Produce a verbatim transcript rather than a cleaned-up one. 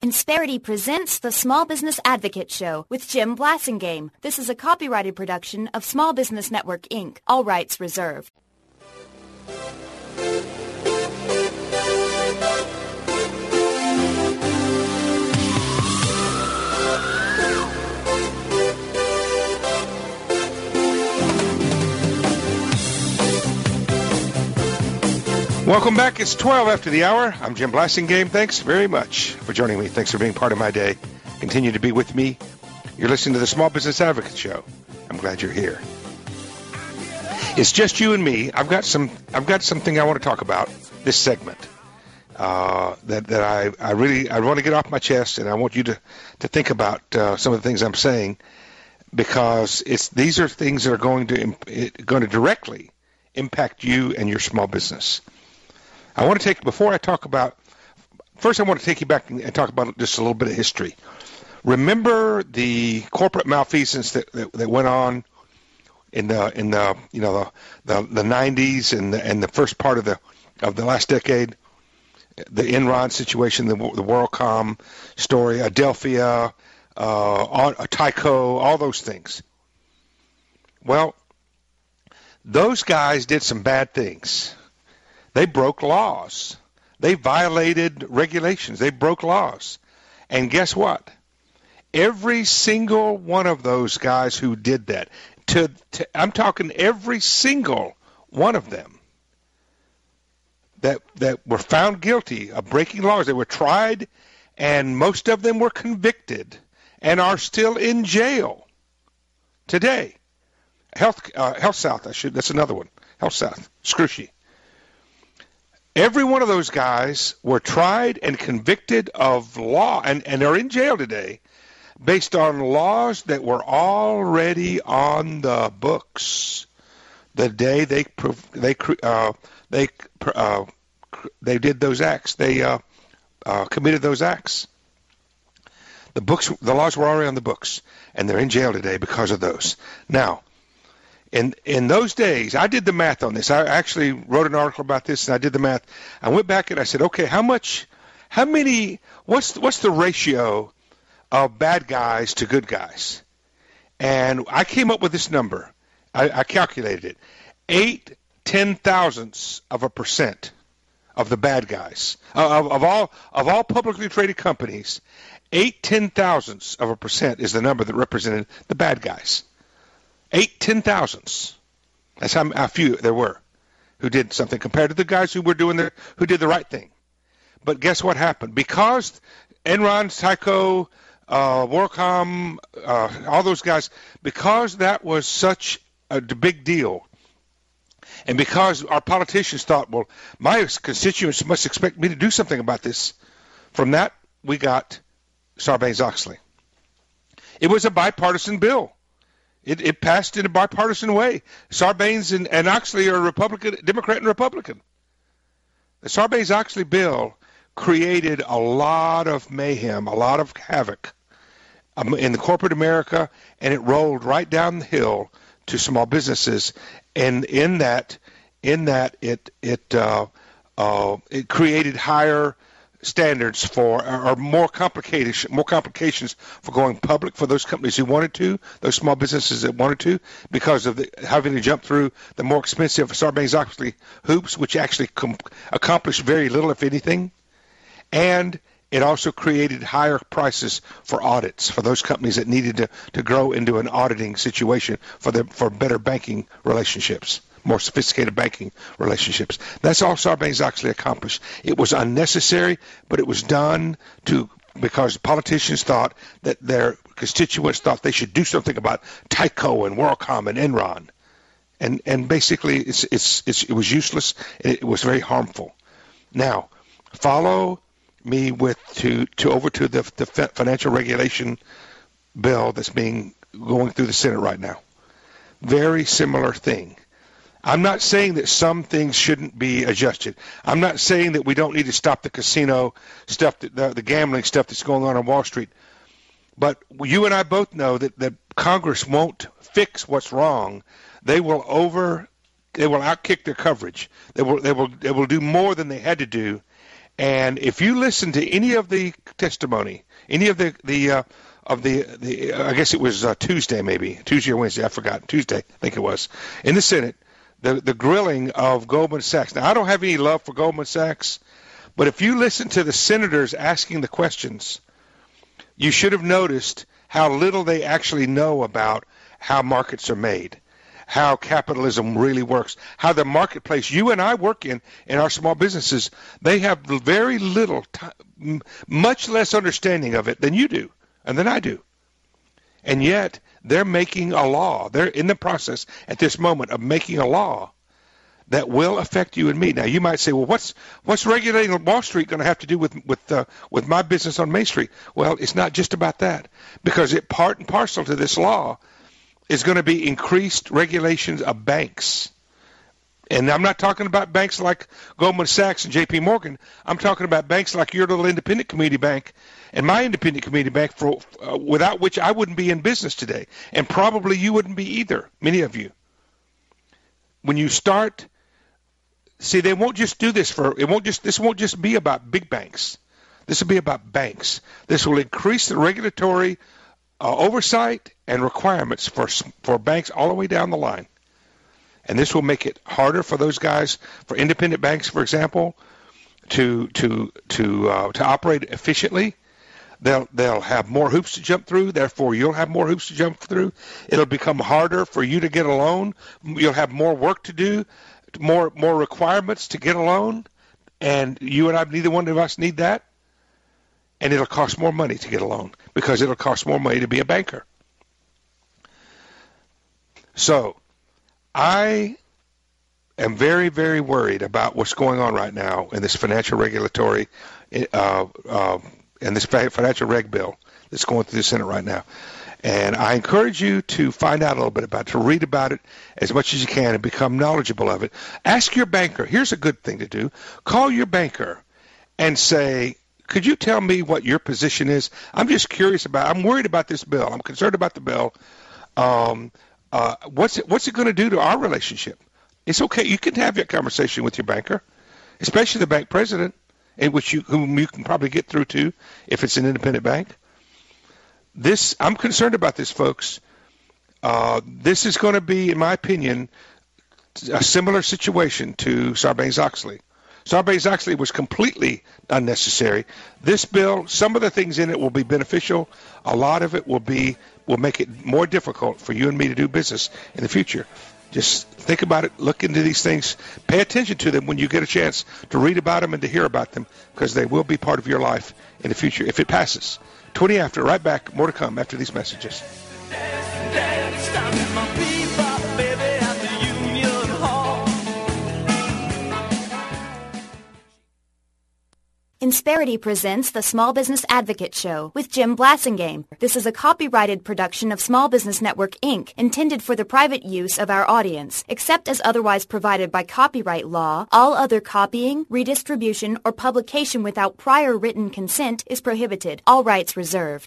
Insperity presents the Small Business Advocate Show with Jim Blasingame. This is a copyrighted production of Small Business Network, Incorporated. All rights reserved. Welcome back. It's twelve after the hour. I'm Jim Blasingame. Thanks very much for joining me. Thanks for being part of my day. Continue to be with me. You're listening to the Small Business Advocate Show. I'm glad you're here. It's just you and me. I've got some. I've got something I want to talk about this segment. Uh, that that I, I really I want to get off my chest, and I want you to to think about uh, some of the things I'm saying, because it's these are things that are going to going to directly impact you and your small business. I want to take, before I talk about, first I want to take you back and talk about just a little bit of history. Remember the corporate malfeasance that, that, that went on in the in the you know the the, the nineties and the, and the first part of the of the last decade, the Enron situation, the the WorldCom story, Adelphia, uh, Tyco, all those things. Well, those guys did some bad things. They broke laws. They violated regulations. They broke laws. And guess what? Every single one of those guys who did that, to, to I'm talking every single one of them that that were found guilty of breaking laws, they were tried, and most of them were convicted and are still in jail today. Health uh, Health South, I should. That's another one. Health South, Scrushy. Every one of those guys were tried and convicted of law, and, and are in jail today, based on laws that were already on the books the day they they uh, they uh, they did those acts. They uh, uh, committed those acts. The books, the laws were already on the books, and they're in jail today because of those. Now, In in those days, I did the math on this. I actually wrote an article about this, and I did the math. I went back and I said, okay, how much, how many, what's what's the ratio of bad guys to good guys? And I came up with this number. I, I calculated it. Eight ten thousandths of a percent of the bad guys uh, of, of all of all publicly traded companies. Eight ten thousandths of a percent is the number that represented the bad guys. Eight ten thousandths. That's how, how few there were who did something compared to the guys who were doing the who did the right thing. But guess what happened? Because Enron, Tyco, uh, WorldCom, uh, all those guys, because that was such a big deal, and because our politicians thought, well, my constituents must expect me to do something about this, from that we got Sarbanes-Oxley. It was a bipartisan bill. It, it passed in a bipartisan way. Sarbanes and, and Oxley are Republican, Democrat and Republican. The Sarbanes-Oxley bill created a lot of mayhem, a lot of havoc um, in the corporate America, and it rolled right down the hill to small businesses. And in that, in that, it it uh, uh, it created higher standards for, or more complicated, more complications for going public for those companies who wanted to, those small businesses that wanted to, because of the, having to jump through the more expensive Sarbanes-Oxley hoops, which actually com- accomplished very little, if anything. And it also created higher prices for audits for those companies that needed to, to grow into an auditing situation for the, for better banking relationships, more sophisticated banking relationships. That's all Sarbanes-Oxley accomplished. It was unnecessary, but it was done to because politicians thought that their constituents thought they should do something about Tyco and WorldCom and Enron, and and basically it's, it's it's it was useless. It was very harmful. Now, follow me with to to over to the the financial regulation bill that's being going through the Senate right now. Very similar thing. I'm not saying that some things shouldn't be adjusted. I'm not saying that we don't need to stop the casino stuff, the, the gambling stuff that's going on on Wall Street. But you and I both know that, that Congress won't fix what's wrong. They will over, they will outkick their coverage. They will, they will, they will do more than they had to do, And if you listen to any of the testimony, any of the the uh, of the the uh, I guess it was uh, Tuesday maybe Tuesday or Wednesday, I forgot Tuesday I think it was, in the Senate, the the grilling of Goldman Sachs. Now I don't have any love for Goldman Sachs, but if you listen to the senators asking the questions, you should have noticed how little they actually know about how markets are made, how capitalism really works, how the marketplace you and I work in, in our small businesses, they have very little, t- much less understanding of it than you do and than I do. And yet they're making a law. They're in the process at this moment of making a law that will affect you and me. Now, you might say, well, what's what's regulating Wall Street going to have to do with with uh, with my business on Main Street? Well, it's not just about that, because it part and parcel to this law is going to be increased regulations of banks. And I'm not talking about banks like Goldman Sachs and J P Morgan. I'm talking about banks like your little independent community bank and my independent community bank, for uh, without which I wouldn't be in business today, and probably you wouldn't be either, many of you. When you start, see, they won't just do this for, it won't just, this won't just be about big banks. This will be about banks. This will increase the regulatory uh, oversight and requirements for for banks all the way down the line. And this will make it harder for those guys, for independent banks, for example, to to to uh, to operate efficiently. They'll they'll have more hoops to jump through. Therefore, you'll have more hoops to jump through. It'll become harder for you to get a loan. You'll have more work to do, more more requirements to get a loan, and you and I, neither one of us need that. And it'll cost more money to get a loan because it'll cost more money to be a banker. So, I am very, very worried about what's going on right now in this financial regulatory, uh, uh, in this financial reg bill that's going through the Senate right now. And I encourage you to find out a little bit about it, to read about it as much as you can and become knowledgeable of it. Ask your banker. Here's a good thing to do. Call your banker and say, could you tell me what your position is? I'm just curious about, I'm worried about this bill. I'm concerned about the bill. Um, uh, what's it, what's it going to do to our relationship? It's okay. You can have that conversation with your banker, especially the bank president, in which you, whom you can probably get through to if it's an independent bank. This, I'm concerned about this, folks. Uh, this is going to be, in my opinion, a similar situation to Sarbanes-Oxley. Sarbanes-Oxley was completely unnecessary. This bill, some of the things in it will be beneficial. A lot of it will be will make it more difficult for you and me to do business in the future. Just think about it. Look into these things. Pay attention to them when you get a chance to read about them and to hear about them, because they will be part of your life in the future if it passes. twenty after, right back. More to come after these messages. Insperity presents the Small Business Advocate Show with Jim Blasingame. This is a copyrighted production of Small Business Network, Incorporated, intended for the private use of our audience. Except as otherwise provided by copyright law, all other copying, redistribution, or publication without prior written consent is prohibited. All rights reserved.